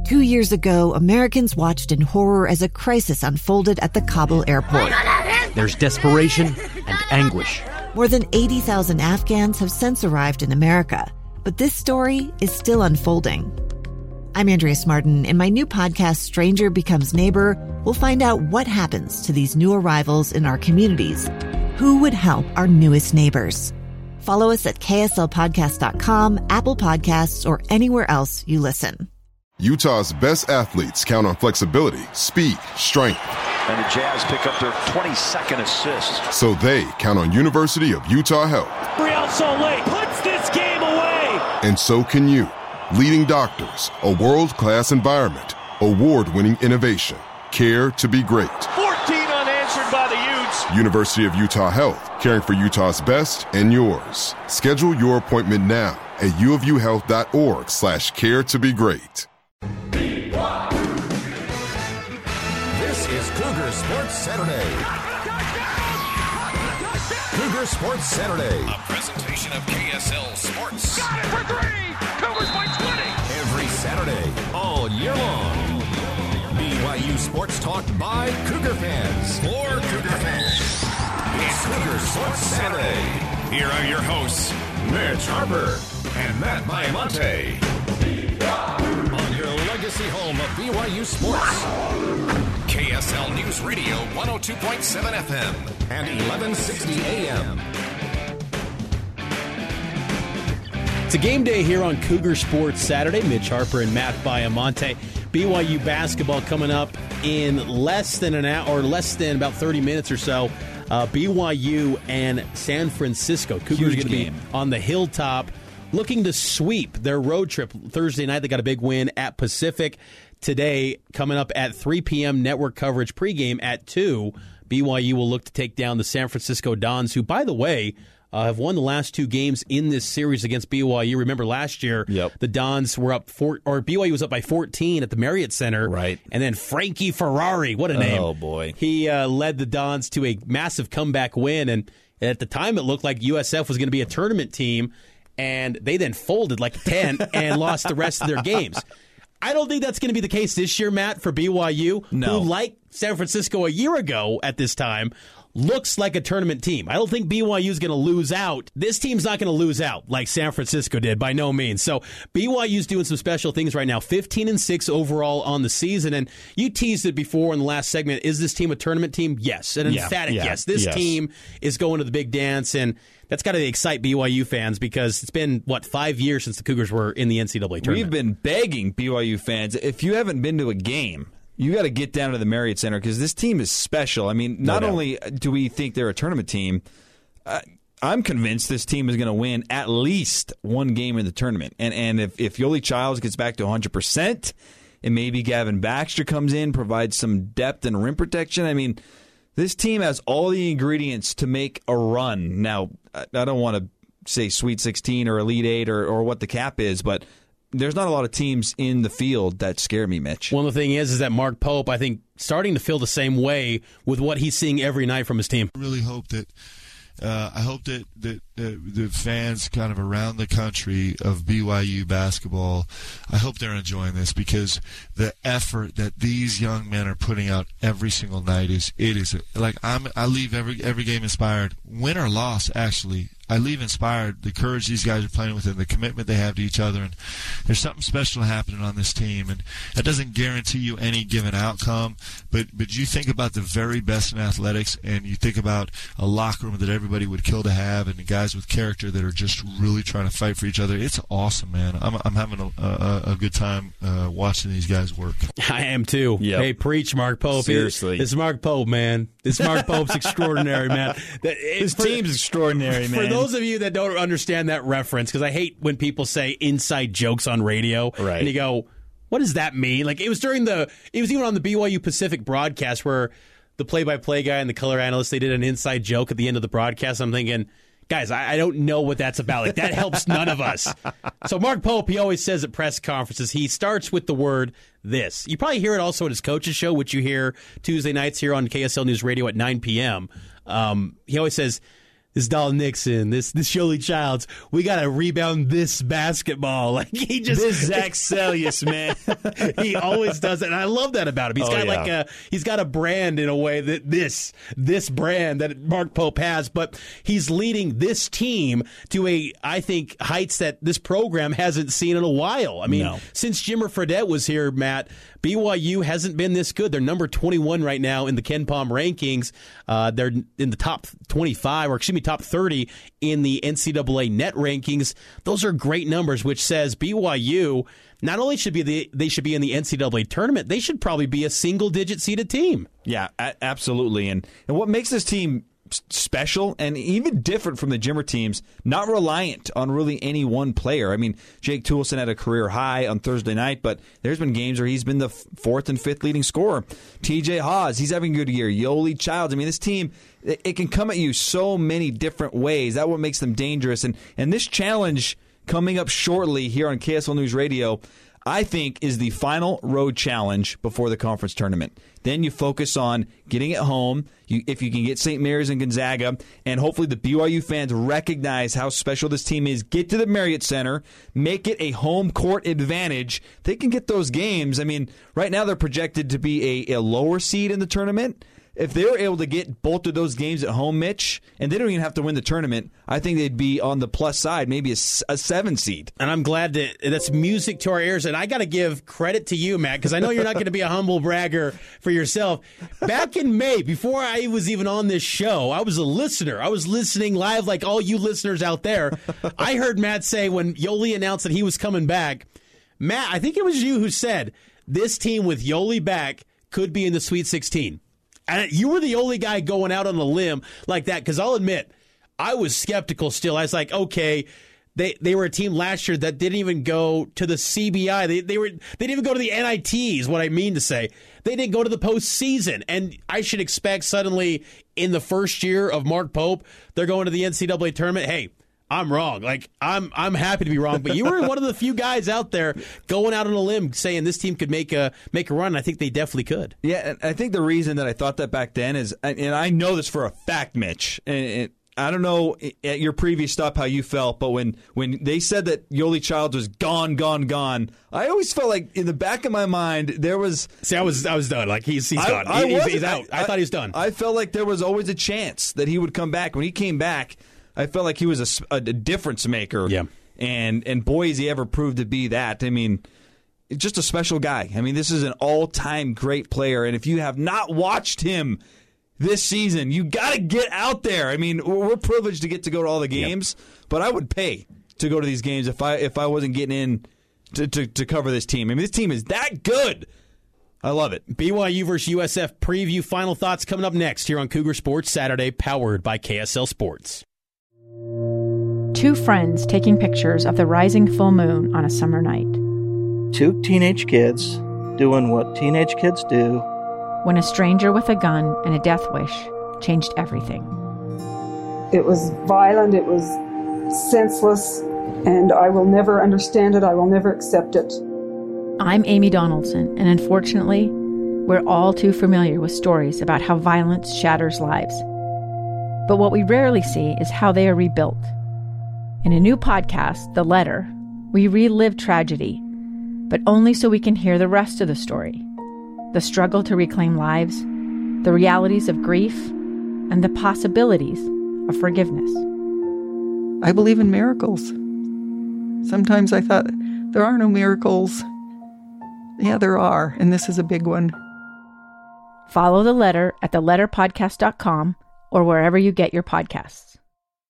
2 years ago, Americans watched in horror as a crisis unfolded at the Kabul airport. There's desperation and anguish. More than 80,000 Afghans have since arrived in America, but this story is still unfolding. I'm Andrea Martin. In my new podcast, Stranger Becomes Neighbor, we'll find out what happens to these new arrivals in our communities. Who would help our newest neighbors? Follow us at kslpodcast.com, Apple Podcasts, or anywhere else you listen. Utah's best athletes count on flexibility, speed, strength. And the Jazz pick up their 22nd assist. So they count on University of Utah Health. Real Soleil puts this game away. And so can you. Leading doctors, a world-class environment, award-winning innovation, care to be great. 14 unanswered by the Utes. University of Utah Health, caring for Utah's best and yours. Schedule your appointment now at uofuhealth.org/care to be great. This is Cougar Sports Saturday. Cougar Sports Saturday. A presentation of KSL Sports. Got it for three. Cougars by 20. Every Saturday, all year long. BYU Sports Talk by Cougar fans. For Cougar fans. It's Cougar Sports Saturday. Here are your hosts, Mitch Harper and Matt Baiamonte. On your legacy home of BYU Sports. KSL News Radio 102.7 FM and 1160 AM. It's a game day here on Cougar Sports Saturday. Mitch Harper and Matt Baiamonte. BYU basketball coming up in less than an hour, or less than about 30 minutes or so. BYU and San Francisco. Cougars going to be on the hilltop looking to sweep their road trip. Thursday night, they got a big win at Pacific. Today, coming up at 3 p.m., network coverage pregame at 2. BYU will look to take down the San Francisco Dons, who, by the way, have won the last two games in this series against BYU. Remember last year, the Dons were up, BYU was up by 14 at the Marriott Center. Right. And then Frankie Ferrari, what a name. Oh, boy. He led the Dons to a massive comeback win, and at the time it looked like USF was going to be a tournament team, and they then folded like 10 and lost the rest of their games. I don't think that's going to be the case this year, Matt, for BYU, who, like San Francisco a year ago at this time, looks like a tournament team. I don't think BYU is going to lose out. This team's not going to lose out like San Francisco did, by no means. So BYU's doing some special things right now. 15-6 overall on the season, and you teased it before in the last segment. Is this team a tournament team? Yes, an emphatic yes. This team is going to the big dance, and that's got to excite BYU fans because it's been, 5 years since the Cougars were in the NCAA tournament. We've been begging BYU fans, if you haven't been to a game, you got to get down to the Marriott Center because this team is special. I mean, not only do we think they're a tournament team, I'm convinced this team is going to win at least one game in the tournament. And if Yoli Childs gets back to 100%, and maybe Gavin Baxter comes in, provides some depth and rim protection, I mean, this team has all the ingredients to make a run. Now, I don't want to say Sweet 16 or Elite 8 or what the cap is, but there's not a lot of teams in the field that scare me, Mitch. One of the things is that Mark Pope, I think, starting to feel the same way with what he's seeing every night from his team. I really hope that the fans kind of around the country of BYU basketball, I hope they're enjoying this because the effort that these young men are putting out every single night I leave every game inspired, win or loss actually. I leave inspired, the courage these guys are playing with and the commitment they have to each other. And there's something special happening on this team. And that doesn't guarantee you any given outcome, but you think about the very best in athletics and you think about a locker room that everybody would kill to have and the guys with character that are just really trying to fight for each other. It's awesome, man. I'm having a good time watching these guys work. I am too. Yep. Hey, preach, Mark Pope. Seriously. It's Mark Pope, man. It's Mark Pope's extraordinary, man. His team's extraordinary, man. For those of you that don't understand that reference, because I hate when people say inside jokes on radio, right? And you go, what does that mean? Like, it was even on the BYU Pacific broadcast where the play-by-play guy and the color analyst, they did an inside joke at the end of the broadcast. I'm thinking, guys, I don't know what that's about. Like, that helps none of us. So Mark Pope, he always says at press conferences, he starts with the word this. You probably hear it also at his coach's show, which you hear Tuesday nights here on KSL News Radio at 9 p.m. He always says, this Dalton Nixon, this Yoli Childs, we got to rebound this basketball. Like this Zach Seljaas, man. He always does it, and I love that about him. He's got a brand in a way that this brand that Mark Pope has, but he's leading this team to I think heights that this program hasn't seen in a while. I mean, since Jimmer Fredette was here, Matt, BYU hasn't been this good. They're number 21 right now in the KenPom rankings. They're in the top 25, or excuse me, top 30 in the NCAA net rankings. Those are great numbers, which says BYU not only should they should be in the NCAA tournament, they should probably be a single-digit seeded team. Yeah, absolutely. And what makes this team special and even different from the Jimmer teams, not reliant on really any one player. I mean, Jake Toolson had a career high on Thursday night, but there's been games where he's been the fourth and fifth leading scorer. TJ Haws, he's having a good year. Yoli Childs. I mean, this team, it can come at you so many different ways. That's what makes them dangerous. And this challenge coming up shortly here on KSL News Radio, I think, is the final road challenge before the conference tournament. Then you focus on getting it home, if you can get St. Mary's and Gonzaga, and hopefully the BYU fans recognize how special this team is. Get to the Marriott Center, make it a home court advantage. They can get those games. I mean, right now they're projected to be a lower seed in the tournament. If they were able to get both of those games at home, Mitch, and they don't even have to win the tournament, I think they'd be on the plus side, maybe a 7 seed. And I'm glad that's music to our ears. And I got to give credit to you, Matt, because I know you're not going to be a humble bragger for yourself. Back in May, before I was even on this show, I was a listener. I was listening live like all you listeners out there. I heard Matt say when Yoli announced that he was coming back, Matt, I think it was you who said, this team with Yoli back could be in the Sweet 16. And you were the only guy going out on a limb like that, because I'll admit, I was skeptical still. I was like, okay, they were a team last year that didn't even go to the CBI. They didn't even go to the NIT is what I mean to say. They didn't go to the postseason. And I should expect suddenly in the first year of Mark Pope, they're going to the NCAA tournament. Hey, I'm wrong. Like, I'm happy to be wrong, but you were one of the few guys out there going out on a limb saying this team could make a run. And I think they definitely could. Yeah, and I think the reason that I thought that back then is, and I know this for a fact, Mitch, and I don't know at your previous stop how you felt, but when they said that Yoli Childs was gone, I always felt like in the back of my mind there was. See, I was done. Like he's gone. He's out. I thought he was done. I felt like there was always a chance that he would come back. When he came back, I felt like he was a difference maker. Yeah. And boy, has he ever proved to be that. I mean, just a special guy. I mean, this is an all-time great player. And if you have not watched him this season, you got to get out there. I mean, we're privileged to get to go to all the games, but I would pay to go to these games if I wasn't getting in to cover this team. I mean, this team is that good. I love it. BYU versus USF preview. Final thoughts coming up next here on Cougar Sports Saturday, powered by KSL Sports. Two friends taking pictures of the rising full moon on a summer night. Two teenage kids doing what teenage kids do. When a stranger with a gun and a death wish changed everything. It was violent, it was senseless, and I will never understand it, I will never accept it. I'm Amy Donaldson, and unfortunately, we're all too familiar with stories about how violence shatters lives. But what we rarely see is how they are rebuilt. In a new podcast, The Letter, we relive tragedy, but only so we can hear the rest of the story. The struggle to reclaim lives, the realities of grief, and the possibilities of forgiveness. I believe in miracles. Sometimes I thought, there are no miracles. Yeah, there are, and this is a big one. Follow The Letter at theletterpodcast.com or wherever you get your podcasts.